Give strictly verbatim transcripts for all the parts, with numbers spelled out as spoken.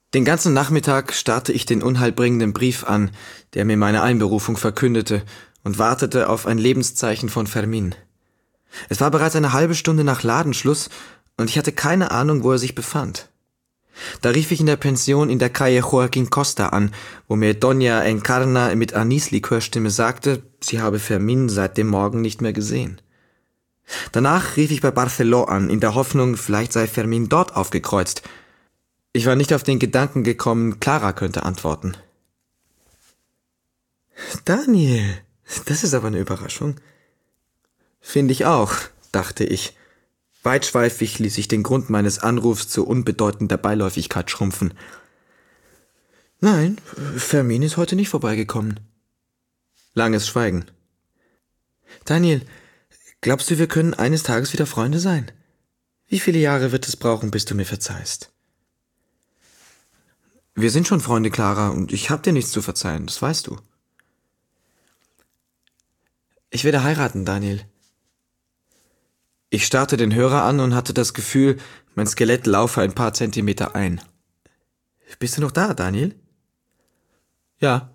Den ganzen Nachmittag starrte ich den unheilbringenden Brief an, der mir meine Einberufung verkündete, und wartete auf ein Lebenszeichen von Fermin. Es war bereits eine halbe Stunde nach Ladenschluss, und ich hatte keine Ahnung, wo er sich befand. Da rief ich in der Pension in der Calle Joaquín Costa an, wo mir Doña Encarna mit Anislikörstimme sagte, sie habe Fermin seit dem Morgen nicht mehr gesehen. Danach rief ich bei Barceló an, in der Hoffnung, vielleicht sei Fermin dort aufgekreuzt. Ich war nicht auf den Gedanken gekommen, Clara könnte antworten. Daniel, das ist aber eine Überraschung. Finde ich auch, dachte ich. Weitschweifig ließ ich den Grund meines Anrufs zu unbedeutender Beiläufigkeit schrumpfen. Nein, Fermin ist heute nicht vorbeigekommen. Langes Schweigen. Daniel, glaubst du, wir können eines Tages wieder Freunde sein? Wie viele Jahre wird es brauchen, bis du mir verzeihst? Wir sind schon Freunde, Clara, und ich hab dir nichts zu verzeihen, das weißt du. Ich werde heiraten, Daniel. Ich starrte den Hörer an und hatte das Gefühl, mein Skelett laufe ein paar Zentimeter ein. Bist du noch da, Daniel? Ja.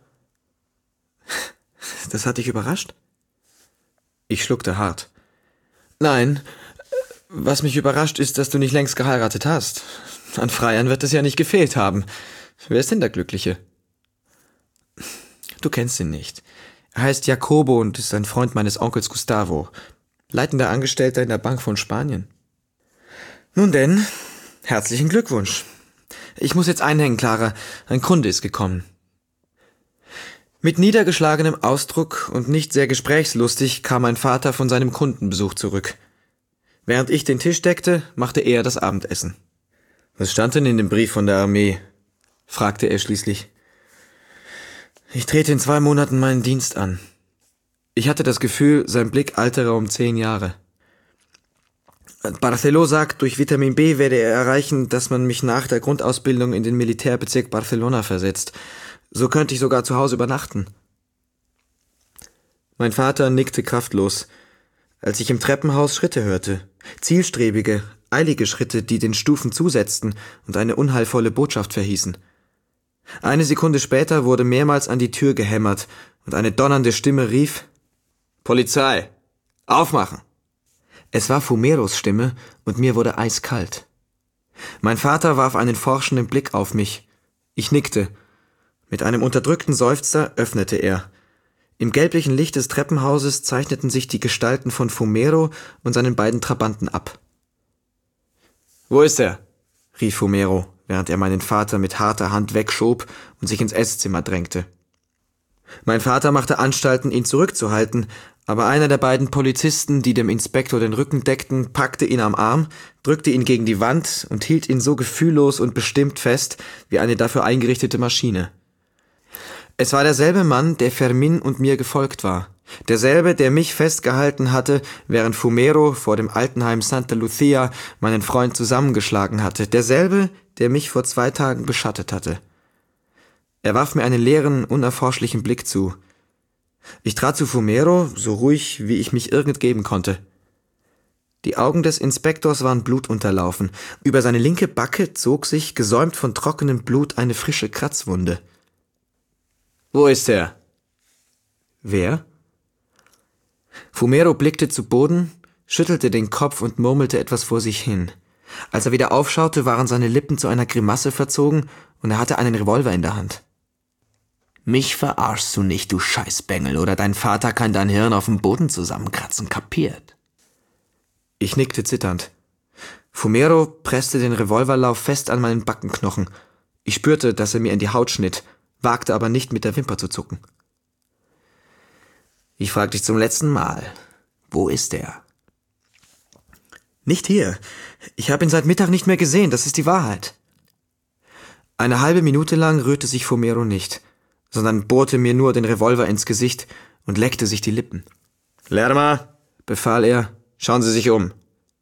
Das hat dich überrascht? Ich schluckte hart. Nein, was mich überrascht ist, dass du nicht längst geheiratet hast. An Freiern wird es ja nicht gefehlt haben. Wer ist denn der Glückliche? Du kennst ihn nicht. Er heißt Jacobo und ist ein Freund meines Onkels Gustavo, leitender Angestellter in der Bank von Spanien. Nun denn, herzlichen Glückwunsch. Ich muss jetzt einhängen, Clara. Ein Kunde ist gekommen. Mit niedergeschlagenem Ausdruck und nicht sehr gesprächslustig kam mein Vater von seinem Kundenbesuch zurück. Während ich den Tisch deckte, machte er das Abendessen. Was stand denn in dem Brief von der Armee? Fragte er schließlich. Ich trete in zwei Monaten meinen Dienst an. Ich hatte das Gefühl, sein Blick altere um zehn Jahre. Barceló sagt, durch Vitamin B werde er erreichen, dass man mich nach der Grundausbildung in den Militärbezirk Barcelona versetzt. So könnte ich sogar zu Hause übernachten. Mein Vater nickte kraftlos, als ich im Treppenhaus Schritte hörte. Zielstrebige, eilige Schritte, die den Stufen zusetzten und eine unheilvolle Botschaft verhießen. Eine Sekunde später wurde mehrmals an die Tür gehämmert und eine donnernde Stimme rief: Polizei! Aufmachen! Es war Fumeros Stimme und mir wurde eiskalt. Mein Vater warf einen forschenden Blick auf mich. Ich nickte. Mit einem unterdrückten Seufzer öffnete er. Im gelblichen Licht des Treppenhauses zeichneten sich die Gestalten von Fumero und seinen beiden Trabanten ab. »Wo ist er?« rief Fumero, während er meinen Vater mit harter Hand wegschob und sich ins Esszimmer drängte. Mein Vater machte Anstalten, ihn zurückzuhalten, aber einer der beiden Polizisten, die dem Inspektor den Rücken deckten, packte ihn am Arm, drückte ihn gegen die Wand und hielt ihn so gefühllos und bestimmt fest wie eine dafür eingerichtete Maschine. Es war derselbe Mann, der Fermin und mir gefolgt war. Derselbe, der mich festgehalten hatte, während Fumero vor dem Altenheim Santa Lucia meinen Freund zusammengeschlagen hatte. Derselbe, der mich vor zwei Tagen beschattet hatte. Er warf mir einen leeren, unerforschlichen Blick zu. Ich trat zu Fumero, so ruhig, wie ich mich irgend geben konnte. Die Augen des Inspektors waren blutunterlaufen. Über seine linke Backe zog sich, gesäumt von trockenem Blut, eine frische Kratzwunde. »Wo ist er?« »Wer?« Fumero blickte zu Boden, schüttelte den Kopf und murmelte etwas vor sich hin. Als er wieder aufschaute, waren seine Lippen zu einer Grimasse verzogen und er hatte einen Revolver in der Hand. »Mich verarschst du nicht, du Scheißbengel, oder dein Vater kann dein Hirn auf dem Boden zusammenkratzen, kapiert?« Ich nickte zitternd. Fumero presste den Revolverlauf fest an meinen Backenknochen. Ich spürte, dass er mir in die Haut schnitt, wagte aber nicht, mit der Wimper zu zucken. »Ich frag dich zum letzten Mal. Wo ist er?« »Nicht hier. Ich habe ihn seit Mittag nicht mehr gesehen, das ist die Wahrheit.« Eine halbe Minute lang rührte sich Fumero nicht, sondern bohrte mir nur den Revolver ins Gesicht und leckte sich die Lippen. »Lerma«, befahl er, »schauen Sie sich um.«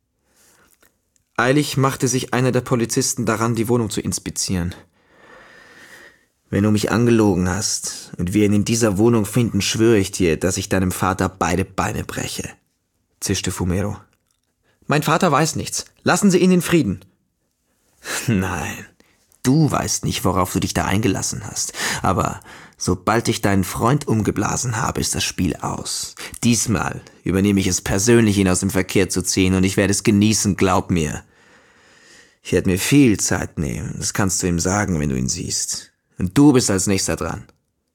Eilig machte sich einer der Polizisten daran, die Wohnung zu inspizieren. »Wenn du mich angelogen hast und wir ihn in dieser Wohnung finden, schwöre ich dir, dass ich deinem Vater beide Beine breche«, zischte Fumero. »Mein Vater weiß nichts. Lassen Sie ihn in Frieden.« »Nein, Du weißt nicht, worauf du dich da eingelassen hast. Aber sobald ich deinen Freund umgeblasen habe, ist das Spiel aus. Diesmal übernehme ich es persönlich, ihn aus dem Verkehr zu ziehen, und ich werde es genießen, glaub mir. Ich werde mir viel Zeit nehmen, das kannst du ihm sagen, wenn du ihn siehst. Und du bist als nächster dran.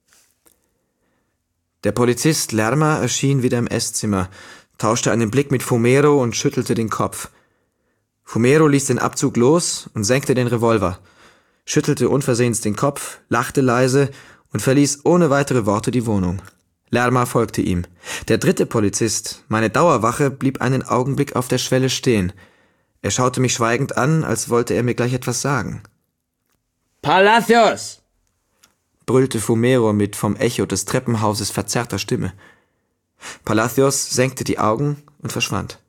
Der Polizist Lerma erschien wieder im Esszimmer, tauschte einen Blick mit Fumero und schüttelte den Kopf. Fumero ließ den Abzug los und senkte den Revolver, schüttelte unversehens den Kopf, lachte leise und verließ ohne weitere Worte die Wohnung. Lerma folgte ihm. Der dritte Polizist, meine Dauerwache, blieb einen Augenblick auf der Schwelle stehen. Er schaute mich schweigend an, als wollte er mir gleich etwas sagen. »Palacios!« brüllte Fumero mit vom Echo des Treppenhauses verzerrter Stimme. Palacios senkte die Augen und verschwand.